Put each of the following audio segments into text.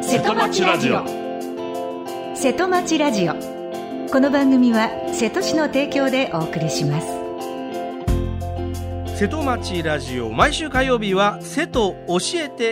瀬戸町ラジオ。 瀬戸町ラジオ。この番組は瀬戸市の提供でお送りします。 瀬戸町ラジオ、毎週火曜日は瀬戸教えて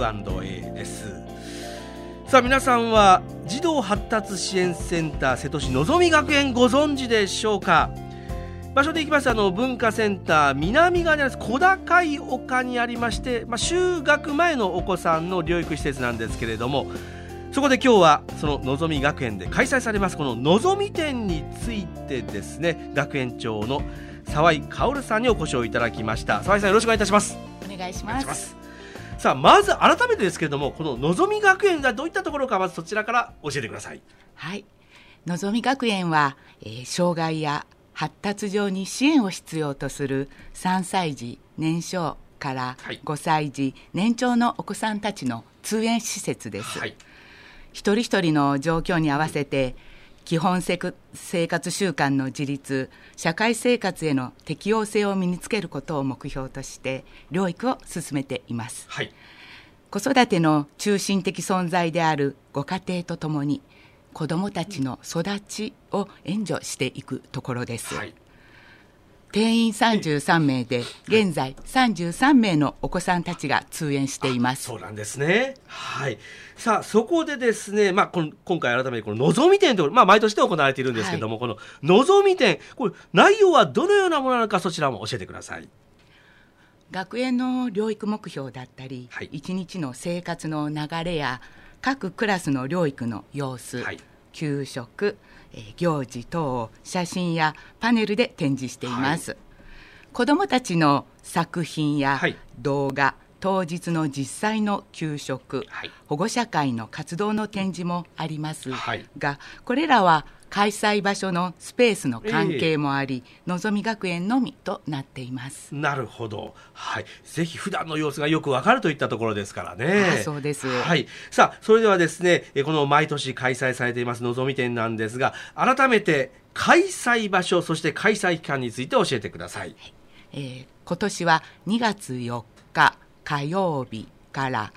Q&A です。さあ、皆さんは児童発達支援センター瀬戸市のぞみ学園ご存知でしょうか。場所で行きますと文化センター南側にあります小高い丘にありまして、就学前のお子さんの療育施設なんですけれども、そこで今日はそののぞみ学園で開催されますこののぞみ展についてですね、学園長の沢井薫さんにお越しをいただきました。沢井さん、よろしくお願いいたします。 お願いします。 さあ、まず改めてですけれども、こののぞみ学園がどういったところか、まずそちらから教えてください。 はい、のぞみ学園は、障害や発達上に支援を必要とする3歳児年少から5歳児年長のお子さんたちの通園施設です。一人一人の状況に合わせて基本生活習慣の自立、社会生活への適応性を身につけることを目標として療育を進めています。子育ての中心的存在であるご家庭とともに子どもたちの育ちを援助していくところです。定員33名で現在33名のお子さんたちが通園しています。 そうなんですね。さあ、そこでですね、今回改めてこののぞみ展という、毎年で行われているんですけれども、こののぞみ展、これ内容はどのようなものなのか、そちらも教えてください。 学園の療育目標だったり、一日の生活の流れや各クラスの療育の様子、給食、行事等を写真やパネルで展示しています。子どもたちの作品や動画、当日の実際の給食、保護者会の活動の展示もありますが、これらは開催場所のスペースの関係もあり、のぞみ学園のみとなっています。 なるほど。ぜひ普段の様子がよくわかるといったところですからね。 そうです。 さあ、それではですね、この毎年開催されていますのぞみ展なんですが、改めて開催場所、そして開催期間について教えてください。 今年は2月4日火曜日から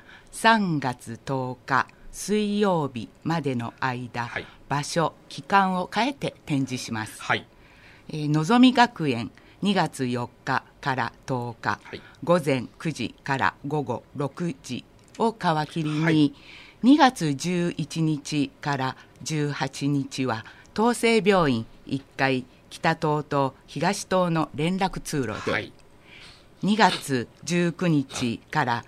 3月10日水曜日までの間、場所期間を変えて展示します。のぞみ学園2月4日から10日、午前9時から午後6時を皮切りに、2月11日から18日は東生病院1階北棟と東棟の連絡通路で、2月19日から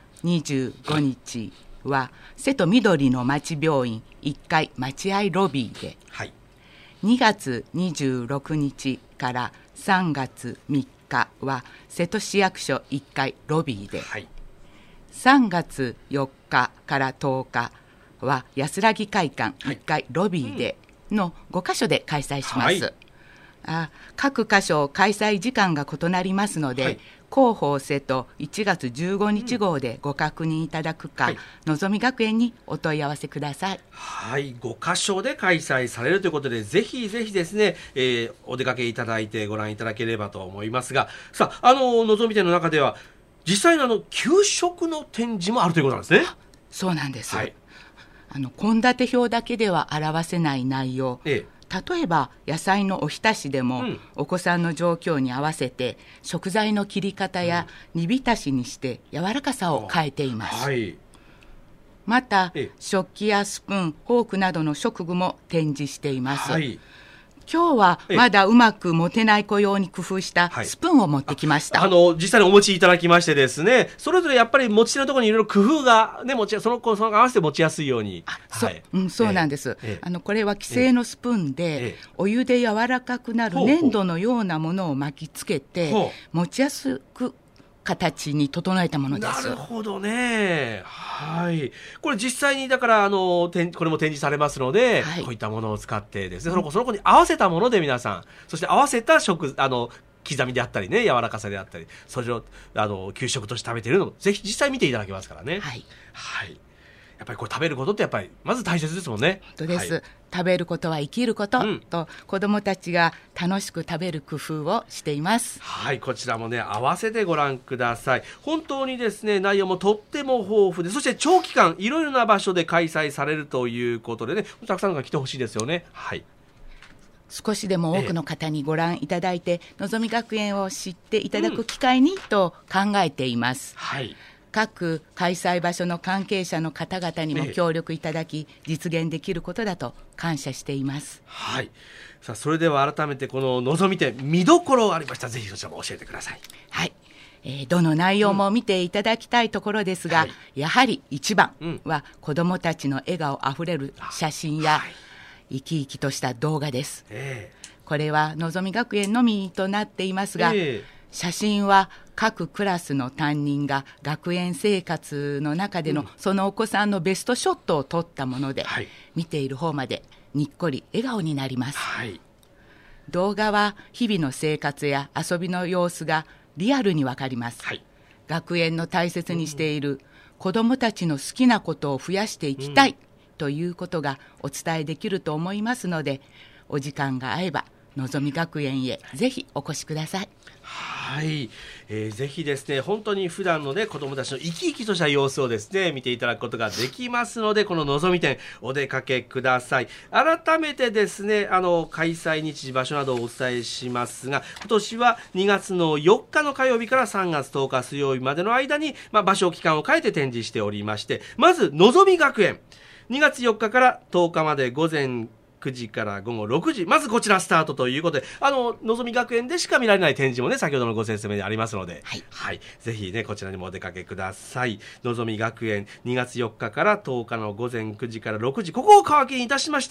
25日は瀬戸緑の町病院1階待合ロビーで、2月26日から3月3日は瀬戸市役所1階ロビーで、3月4日から10日は安らぎ会館1階ロビーでの5カ所で開催します。各箇所開催時間が異なりますので、広報瀬戸1月15日号でご確認いただくか、のぞみ学園にお問い合わせください。 5カ所で開催されるということで、ぜひぜひですね、お出かけいただいてご覧いただければと思いますが、さあ、のぞみ展の中では実際の給食の展示もあるということなんですね。 そうなんです。献立表だけでは表せない内容、例えば野菜のおひたしでも、お子さんの状況に合わせて食材の切り方や煮浸しにして柔らかさを変えています。また食器やスプーン、フォークなどの食具も展示しています。今日はまだうまく持てない子用に工夫したスプーンを持ってきました。 実際にお持ちいただきましてですね、それぞれやっぱり持ち手のところにいろいろ工夫が、その子合わせて持ちやすいように。 そうなんです。これは既製のスプーンで、お湯で柔らかくなる粘土のようなものを巻きつけて持ちやすく形に整えたものです。 なるほどね。これ実際にだからこれも展示されますので、こういったものを使ってですね、その子に合わせたもので皆さん、そして合わせた刻みであったりね、柔らかさであったり、それを給食として食べているのをぜひ実際見ていただけますからね。 やっぱりこう食べることってやっぱりまず大切ですもんね。 本当です、 はい、 食べることは生きること、と子どもたちが楽しく食べる工夫をしています。 はい、こちらもね合わせてご覧ください。本当にですね内容もとっても豊富で、そして長期間いろいろな場所で開催されるということでね、たくさんが来てほしいですよね。はい、 少しでも多くの方にご覧いただいて、のぞみ学園を知っていただく機会にと考えています。 はい、 各開催場所の関係者の方々にも協力いただき、実現できることだと感謝しています。 はい、さあそれでは改めてこののぞみ展見どころありましたらぜひそちらも教えてください。 はい、どの内容も見ていただきたいところですが、やはり一番は子どもたちの笑顔あふれる写真や、生き生きとした動画です。これはのぞみ学園のみとなっていますが、写真は各クラスの担任が学園生活の中でのそのお子さんのベストショットを撮ったもので、見ている方までにっこり笑顔になります。動画は日々の生活や遊びの様子がリアルにわかります。学園の大切にしている子どもたちの好きなことを増やしていきたい、ということがお伝えできると思いますので、お時間が合えばのぞみ学園へぜひお越しください。 はい、ぜひですね本当に普段のね子どもたちの生き生きとした様子をですね見ていただくことができますので、こののぞみ展お出かけください。改めてですね開催日時場所などをお伝えしますが、今年は2月の4日の火曜日から3月10日水曜日までの間に、場所期間を変えて展示しておりまして、まずのぞみ学園2月4日から10日まで午前9時から午後6時、まずこちらスタートということで、のぞみ学園でしか見られない展示もね先ほどのご説明でありますので、ぜひねこちらにもお出かけください。のぞみ学園2月4日から10日の午前9時から6時、ここを皮切りにいたしまして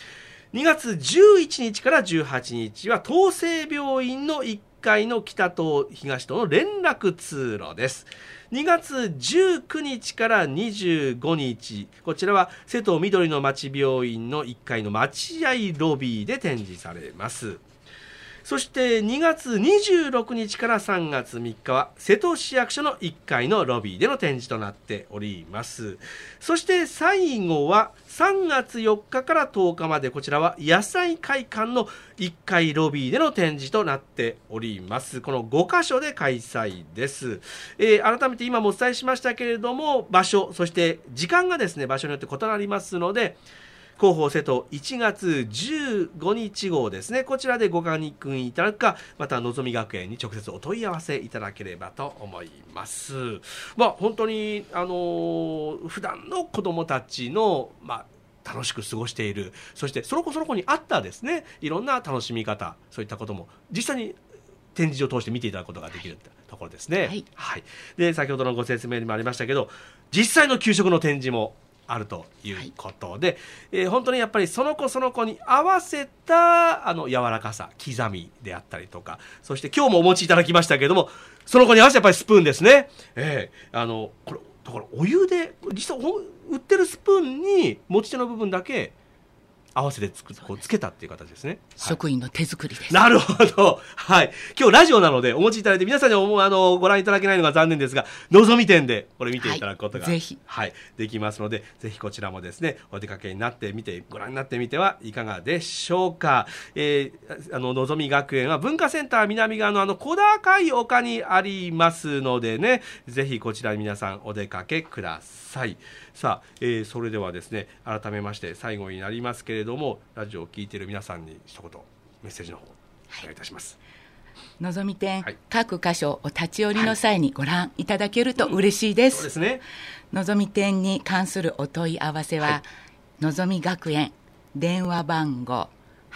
、2月11日から18日は東生病院の1階の北と東との連絡通路です。2月19日から25日、こちらは瀬戸緑の町病院の1階の待合ロビーで展示されます。そして2月26日から3月3日は瀬戸市役所の1階のロビーでの展示となっております。そして最後は3月4日から10日まで、こちらは野菜会館の1階ロビーでの展示となっております。この5カ所で開催です。改めて今もお伝えしましたけれども、場所そして時間がですね場所によって異なりますので、広報瀬戸1月15日号ですね、こちらでご確認いただくか、またのぞみ学園に直接お問い合わせいただければと思います。本当に普段の子どもたちの楽しく過ごしている、そしてその子に合ったですねいろんな楽しみ方、そういったことも実際に展示を通して見ていただくことができるところですね。で先ほどのご説明にもありましたけど、実際の給食の展示もあるということで、本当にやっぱりその子に合わせた柔らかさ、刻みであったりとか、そして今日もお持ちいただきましたけれども、その子に合わせてやっぱりスプーンですね。これだからお湯で実際売ってるスプーンに持ち手の部分だけ合わせてつけたっていう形ですね。 職員の手作りです。 なるほど。今日ラジオなのでお持ちいただいて皆さんにご覧いただけないのが残念ですが、のぞみ店でこれ見ていただくことが、 ぜひできますので、ぜひこちらもですねお出かけになってみてご覧になってみてはいかがでしょうか。のぞみ学園は文化センター南側の小高い丘にありますのでね、ぜひこちらに皆さんお出かけください。さあ、それではですね改めまして最後になりますけれども、ラジオを聞いている皆さんに一言メッセージの方お願いいたします。 のぞみ店、各箇所お立ち寄りの際にご覧いただけると嬉しいです。 そうですね。 のぞみ店に関するお問い合わせは、のぞみ学園電話番号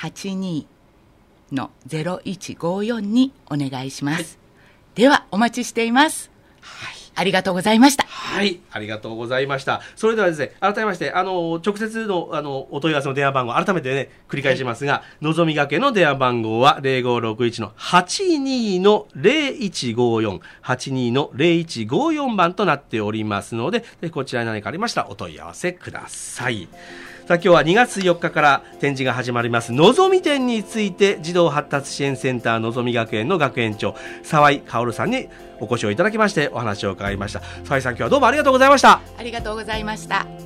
82-0154 にお願いします。ではお待ちしています。ありがとうございました。 ありがとうございました。それではですね改めまして直接のお問い合わせの電話番号改めてね繰り返しますが、のぞみ学園の電話番号は 0561-82-0154 82-0154 番となっておりますので、こちらに何かありましたらお問い合わせください。さあ今日は2月4日から展示が始まりますのぞみ展について、児童発達支援センターのぞみ学園の学園長沢井薫さんにお越しをいただきましてお話を伺いました。沢井さん、今日はどうもありがとうございました。 ありがとうございました。